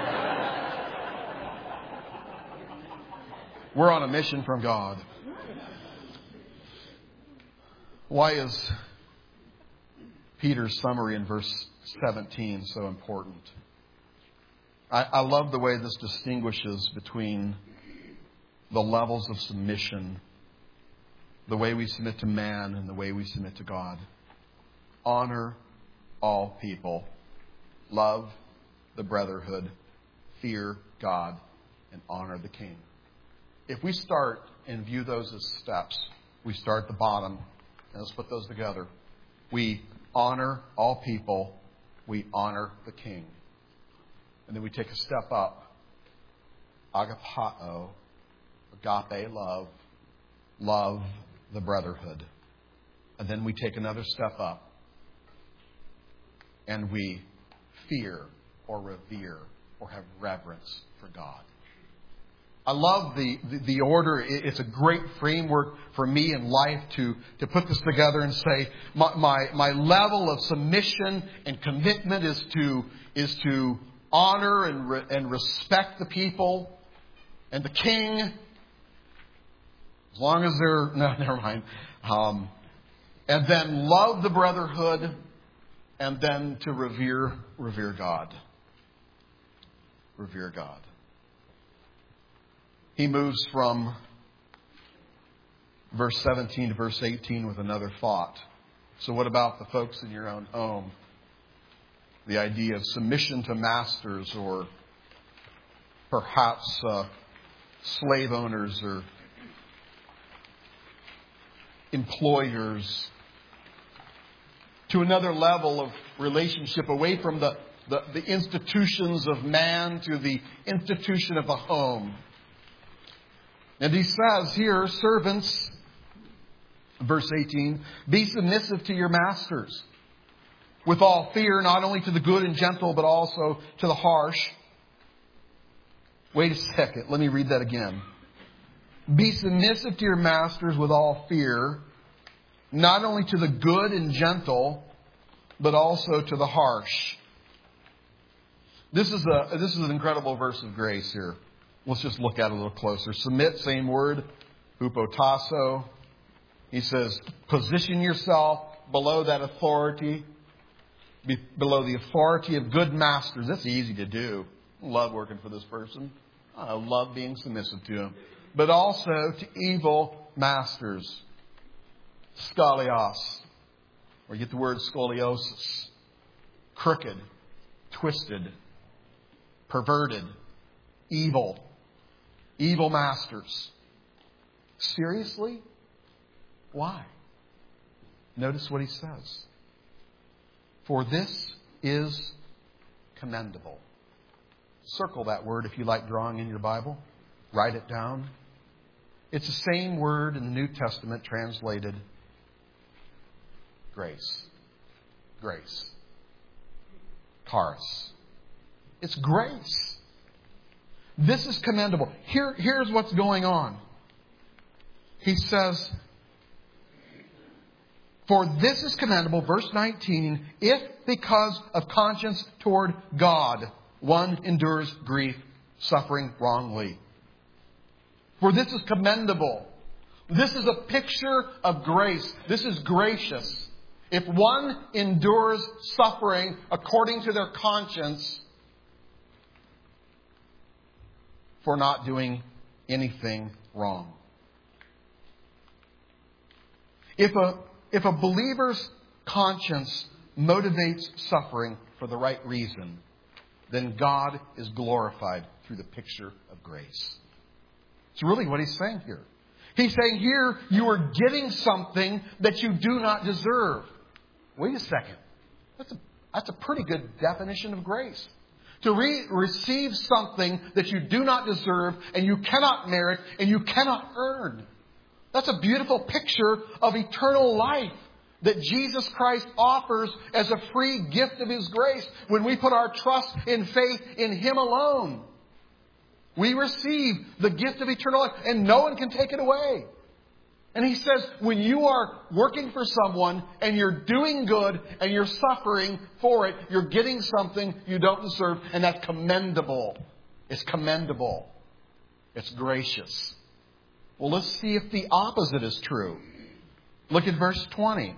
We're on a mission from God. Why is Peter's summary in verse seventeen so important? I, I love the way this distinguishes between the levels of submission, the way we submit to man and the way we submit to God. Honor all people. Love the brotherhood. Fear God. And honor the king. If we start and view those as steps, we start at the bottom, and let's put those together. We honor all people. We honor the king. And then we take a step up. Agapao, agape love, love the brotherhood. And then we take another step up. And we fear or revere or have reverence for God. I love the, the, the order. It's a great framework for me in life to, to put this together and say, my, my, my level of submission and commitment is to, is to honor and, re, and respect the people and the king. As long as they're... No, never mind. Um, and then love the brotherhood. And then to revere, revere God. Revere God. He moves from verse seventeen to verse eighteen with another thought. So what about the folks in your own home? The idea of submission to masters, or perhaps uh, slave owners or employers, to another level of relationship, away from the, the, the institutions of man to the institution of the home. And he says here, servants, verse eighteen, be submissive to your masters with all fear, not only to the good and gentle, but also to the harsh. Wait a second. Let me read that again. Be submissive to your masters with all fear, not only to the good and gentle, but also to the harsh. This is a this is an incredible verse of grace here. Let's just look at it a little closer. Submit, same word, hupotasso. He says, position yourself below that authority, be below the authority of good masters. That's easy to do. I love working for this person. I love being submissive to him. But also to evil masters. Scolios, or you get the word scoliosis. Crooked, twisted, perverted, evil. Evil masters. Seriously? Why? Notice what he says. For this is commendable. Circle that word if you like drawing in your Bible. Write it down. It's the same word in the New Testament translated grace. Grace. Charis. It's grace. This is commendable. Here, here's what's going on. He says, for this is commendable, verse nineteen, if because of conscience toward God, one endures grief, suffering wrongly. For this is commendable. This is a picture of grace. This is gracious. If one endures suffering according to their conscience for not doing anything wrong. If a, if a believer's conscience motivates suffering for the right reason, then God is glorified through the picture of grace. It's really what he's saying here. He's saying here, you are getting something that you do not deserve. Wait a second. That's a, that's a pretty good definition of grace. To re- receive something that you do not deserve and you cannot merit and you cannot earn. That's a beautiful picture of eternal life that Jesus Christ offers as a free gift of His grace. When we put our trust and faith in Him alone, we receive the gift of eternal life and no one can take it away. And He says, when you are working for someone and you're doing good and you're suffering for it, you're getting something you don't deserve, and that's commendable. It's commendable. It's gracious. Well, let's see if the opposite is true. Look at verse twenty.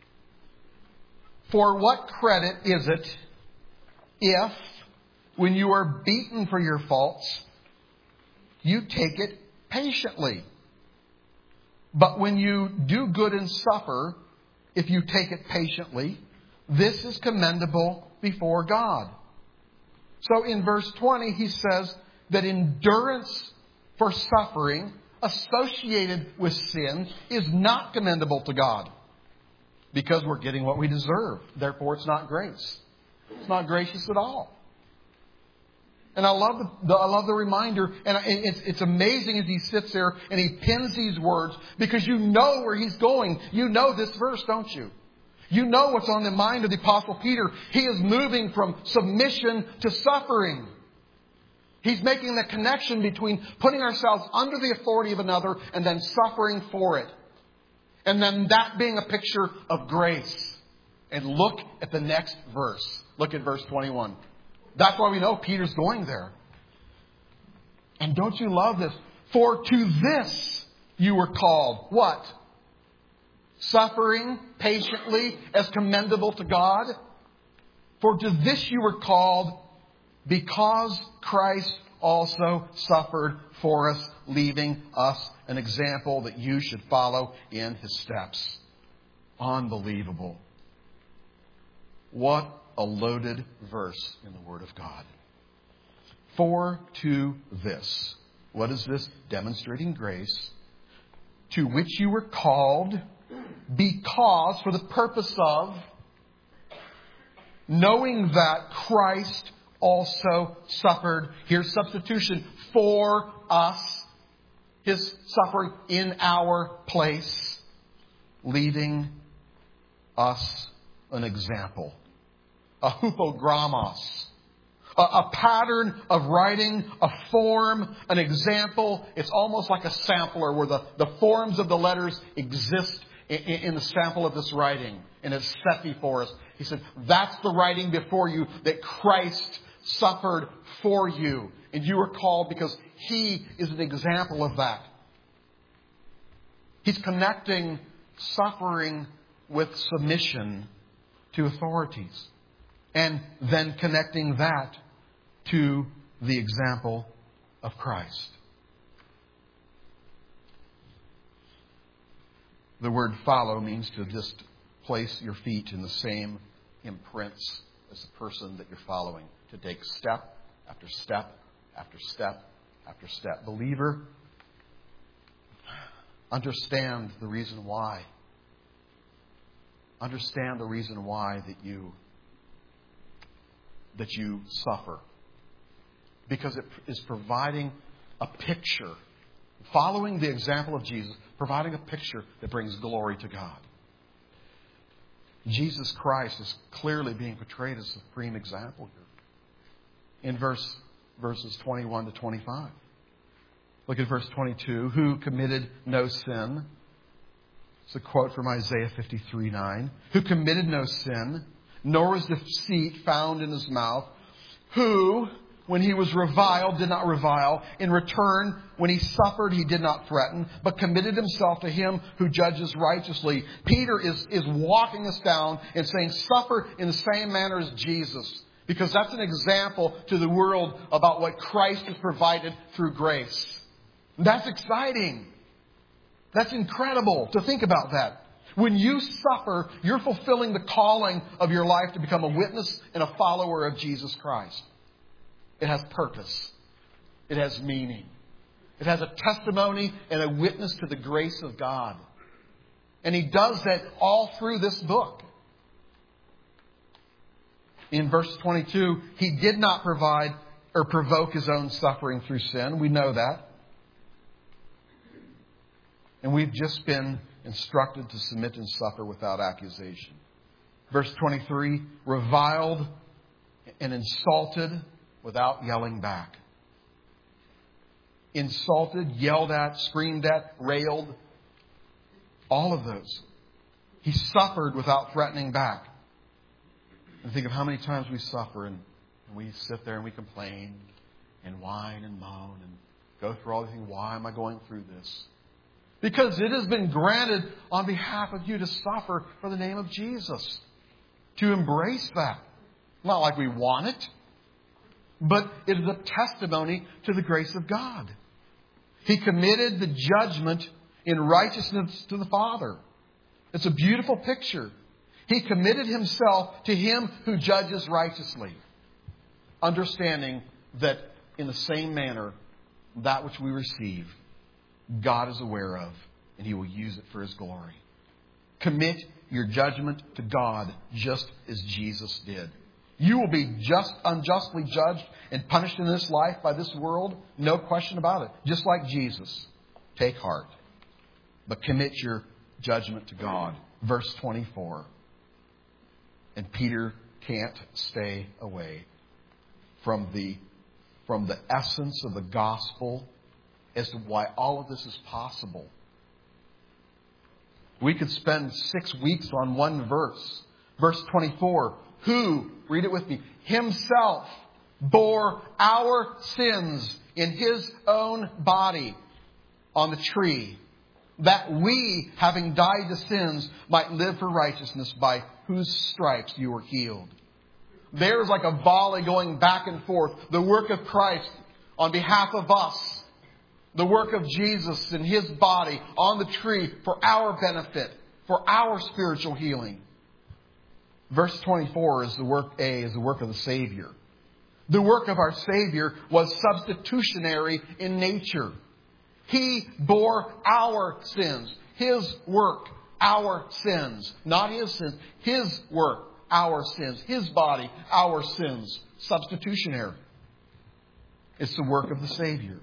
For what credit is it if, when you are beaten for your faults, you take it patiently? But when you do good and suffer, if you take it patiently, this is commendable before God. So in verse twenty, he says that endurance for suffering associated with sin is not commendable to God, because we're getting what we deserve. Therefore, it's not grace. It's not gracious at all. And I love the, the I love the reminder, and it's, it's amazing as he sits there and he pins these words, because you know where he's going. You know this verse, don't you? You know what's on the mind of the Apostle Peter. He is moving from submission to suffering. He's making the connection between putting ourselves under the authority of another and then suffering for it. And then that being a picture of grace. And look at the next verse. Look at verse twenty-one. That's why we know Peter's going there. And don't you love this? For to this you were called. What? Suffering patiently as commendable to God. For to this you were called, because Christ also suffered for us, leaving us an example that you should follow in His steps. Unbelievable. What a loaded verse in the Word of God. For to this. What is this? Demonstrating grace. To which you were called, because, for the purpose of, knowing that Christ also suffered. Here's substitution. For us. His suffering in our place. Leaving us an example. A hupogrammos. A, a pattern of writing, a form, an example. It's almost like a sampler where the, the forms of the letters exist in, in the sample of this writing. And it's set before us. He said, that's the writing before you that Christ suffered for you. And you are called because He is an example of that. He's connecting suffering with submission to authorities. And then connecting that to the example of Christ. The word follow means to just place your feet in the same imprints as the person that you're following. To take step after step after step after step. Believer, understand the reason why. Understand the reason why that you that you suffer. Because it is providing a picture, following the example of Jesus, providing a picture that brings glory to God. Jesus Christ is clearly being portrayed as a supreme example here. In verse verses twenty-one to twenty-five. Look at verse twenty-two. Who committed no sin. It's a quote from Isaiah fifty-three nine. Who committed no sin, nor was deceit found in His mouth. Who, when He was reviled, did not revile. In return, when He suffered, He did not threaten, but committed Himself to Him who judges righteously. Peter is, is walking us down and saying, suffer in the same manner as Jesus. Because that's an example to the world about what Christ has provided through grace. That's exciting. That's incredible to think about that. When you suffer, you're fulfilling the calling of your life to become a witness and a follower of Jesus Christ. It has purpose. It has meaning. It has a testimony and a witness to the grace of God. And He does that all through this book. In verse twenty-two, He did not provide or provoke His own suffering through sin. We know that. And we've just been instructed to submit and suffer without accusation. Verse twenty-three, reviled and insulted without yelling back. Insulted, yelled at, screamed at, railed. All of those. He suffered without threatening back. And think of how many times we suffer and we sit there and we complain and whine and moan and go through all the things. Why am I going through this? Because it has been granted on behalf of you to suffer for the name of Jesus. To embrace that. Not like we want it, but it is a testimony to the grace of God. He committed the judgment in righteousness to the Father. It's a beautiful picture. He committed Himself to Him who judges righteously. Understanding that in the same manner, that which we receive, God is aware of, and He will use it for His glory. Commit your judgment to God just as Jesus did. You will be just unjustly judged and punished in this life by this world. No question about it. Just like Jesus. Take heart. But commit your judgment to God. Verse twenty-four. And Peter can't stay away from the, from the essence of the gospel as to why all of this is possible. We could spend six weeks on one verse. Verse twenty-four. Who, read it with me, Himself bore our sins in His own body on the tree, that we, having died to sins, might live for righteousness, by whose stripes you were healed. There's like a volley going back and forth. The work of Christ on behalf of us. The work of Jesus in His body on the tree for our benefit, for our spiritual healing. Verse twenty-four is the work A, is the work of the Savior. The work of our Savior was substitutionary in nature. He bore our sins. His work, our sins. Not His sins. His work, our sins. His body, our sins. Substitutionary. It's the work of the Savior.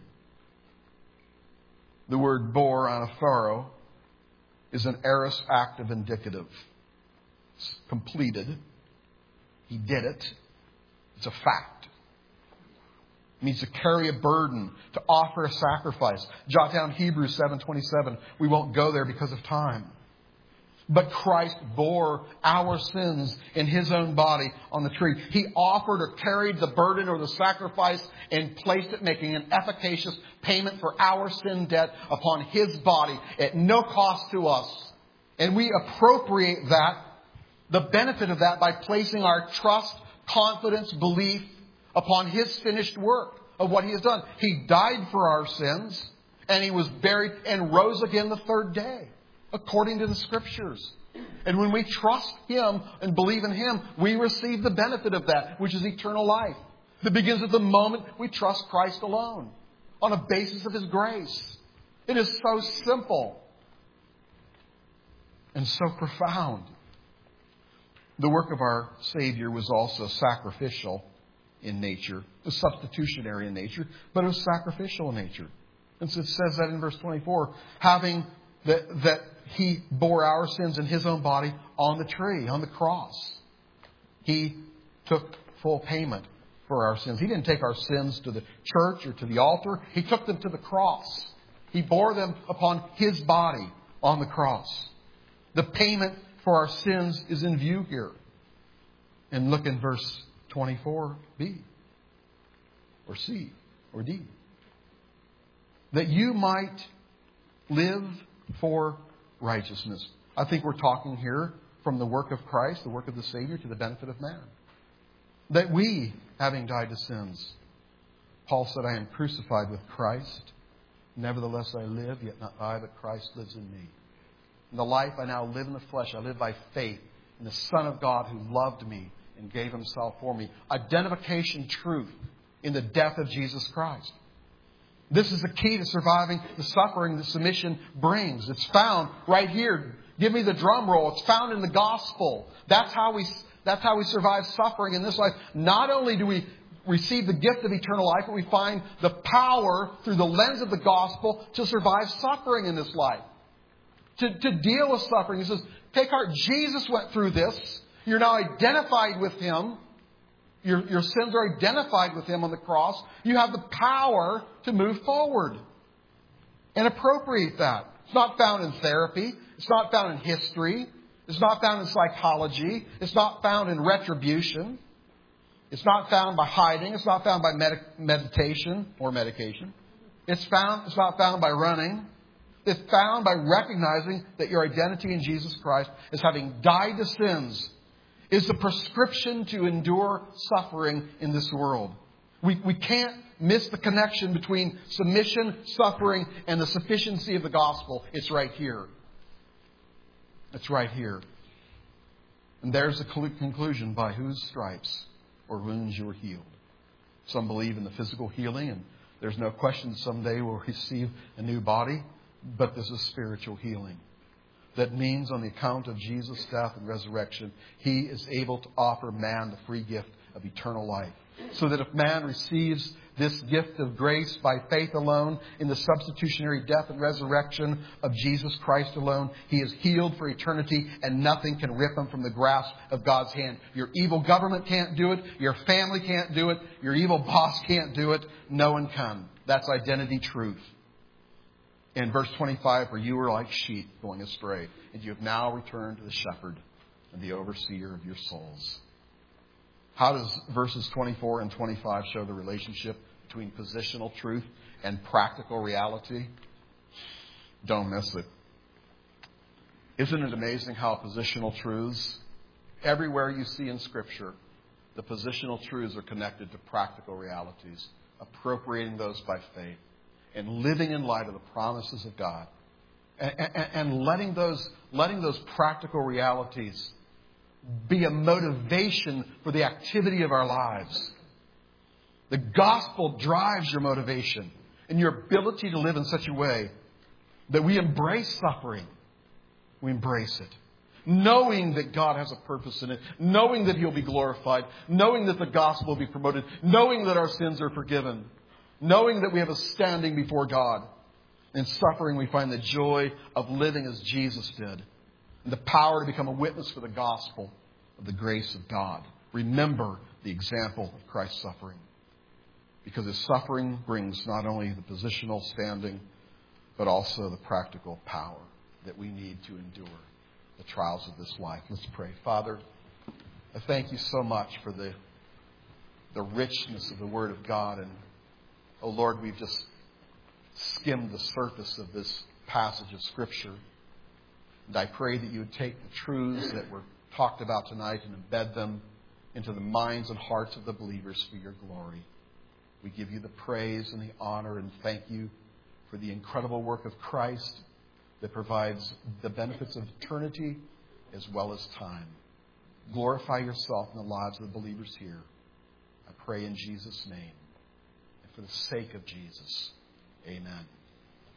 The word bore, anaphoro, is an aorist active indicative. It's completed. He did it. It's a fact. It means to carry a burden, to offer a sacrifice. Jot down Hebrews seven twenty-seven. We won't go there because of time. But Christ bore our sins in His own body on the tree. He offered or carried the burden or the sacrifice and placed it, making an efficacious payment for our sin debt upon His body at no cost to us. And we appropriate that, the benefit of that, by placing our trust, confidence, belief upon His finished work of what He has done. He died for our sins, and He was buried and rose again the third day, according to the Scriptures. And when we trust Him and believe in Him, we receive the benefit of that, which is eternal life. That begins at the moment we trust Christ alone, on a basis of His grace. It is so simple and so profound. The work of our Savior was also sacrificial in nature. It was substitutionary in nature, but it was sacrificial in nature. And so it says that in verse twenty-four, having that, that He bore our sins in His own body on the tree, on the cross. He took full payment for our sins. He didn't take our sins to the church or to the altar. He took them to the cross. He bore them upon His body on the cross. The payment for our sins is in view here. And look in verse twenty-four b or C or D. That you might live for righteousness. I think we're talking here from the work of Christ, the work of the Savior, to the benefit of man. That we, having died to sins, Paul said, I am crucified with Christ. Nevertheless I live, yet not I, but Christ lives in me. In the life I now live in the flesh, I live by faith in the Son of God who loved me and gave Himself for me. Identification truth in the death of Jesus Christ. This is the key to surviving the suffering that submission brings. It's found right here. Give me the drum roll. It's found in the gospel. That's how we, that's how we survive suffering in this life. Not only do we receive the gift of eternal life, but we find the power through the lens of the gospel to survive suffering in this life. To, to deal with suffering. He says, take heart. Jesus went through this. You're now identified with Him. Your, your sins are identified with Him on the cross. You have the power to move forward and appropriate that. It's not found in therapy. It's not found in history. It's not found in psychology. It's not found in retribution. It's not found by hiding. It's not found by med- meditation or medication. It's found. It's not found by running. It's found by recognizing that your identity in Jesus Christ as having died to sins is the prescription to endure suffering in this world. We, we can't miss the connection between submission, suffering, and the sufficiency of the gospel. It's right here. It's right here. And there's the conclusion, by whose stripes or wounds you were healed. Some believe in the physical healing, and there's no question someday we'll receive a new body. But this is spiritual healing. That means on the account of Jesus' death and resurrection, He is able to offer man the free gift of eternal life. So that if man receives this gift of grace by faith alone in the substitutionary death and resurrection of Jesus Christ alone, he is healed for eternity and nothing can rip him from the grasp of God's hand. Your evil government can't do it. Your family can't do it. Your evil boss can't do it. No one can. That's identity truth. In verse twenty-five, for you were like sheep going astray, and you have now returned to the shepherd and the overseer of your souls. How does verses twenty-four and twenty-five show the relationship between positional truth and practical reality? Don't miss it. Isn't it amazing how positional truths, everywhere you see in Scripture, the positional truths are connected to practical realities, appropriating those by faith and living in light of the promises of God, and, and, and letting those letting those practical realities be a motivation for the activity of our lives. The gospel drives your motivation and your ability to live in such a way that we embrace suffering. We embrace it. Knowing that God has a purpose in it. Knowing that He'll be glorified. Knowing that the gospel will be promoted. Knowing that our sins are forgiven. Knowing that we have a standing before God. In suffering, we find the joy of living as Jesus did. And the power to become a witness for the gospel of the grace of God. Remember the example of Christ's suffering. Because His suffering brings not only the positional standing, but also the practical power that we need to endure the trials of this life. Let's pray. Father, I thank You so much for the, the richness of the Word of God. And, oh Lord, we've just skimmed the surface of this passage of Scripture. And I pray that You would take the truths that were talked about tonight and embed them into the minds and hearts of the believers for Your glory. We give You the praise and the honor and thank You for the incredible work of Christ that provides the benefits of eternity as well as time. Glorify Yourself in the lives of the believers here. I pray in Jesus' name and for the sake of Jesus. Amen.